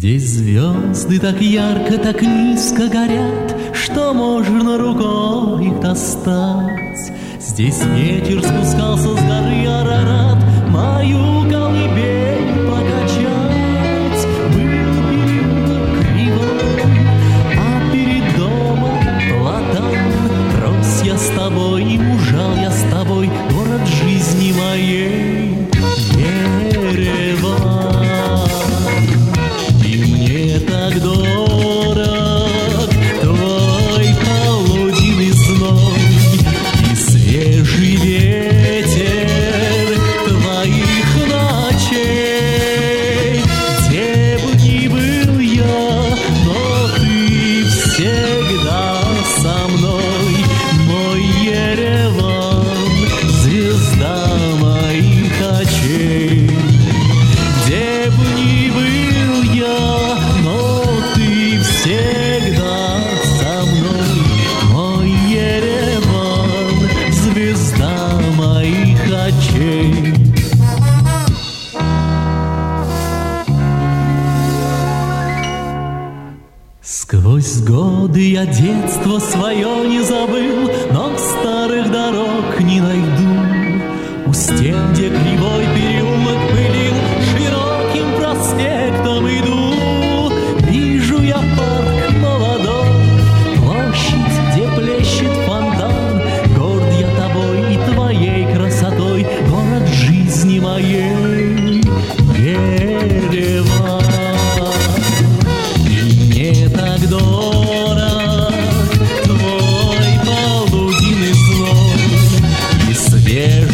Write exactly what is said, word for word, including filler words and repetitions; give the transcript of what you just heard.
Здесь звезды так ярко, так низко горят, что можно рукой их достать. Здесь ветер спускался с горы Арарат, мою колыбель покачать. Был переулок кривой, а перед домом платан. Рос я с тобой и мужал я с тобой, город жизни моей Ереван. И мне так дорог твой полуденный зной и свежий ветер твоих ночей. Где бы ни был я, но ты всегда со мной, мой Ереван, звезда моих очей. Где бы ни был я, но ты всегда со мной, мой Ереван, звезда моих очей. Сквозь годы я детство свое не забыл, но старых дорог не найду. У стен, где кривой переулок пылил, широким проспектом иду. Вижу я парк молодой, площадь, где плещет фонтан. Горд я тобой и твоей красотой, город жизни моей Ереван. И мне так дорог твой полуденный зной и свежий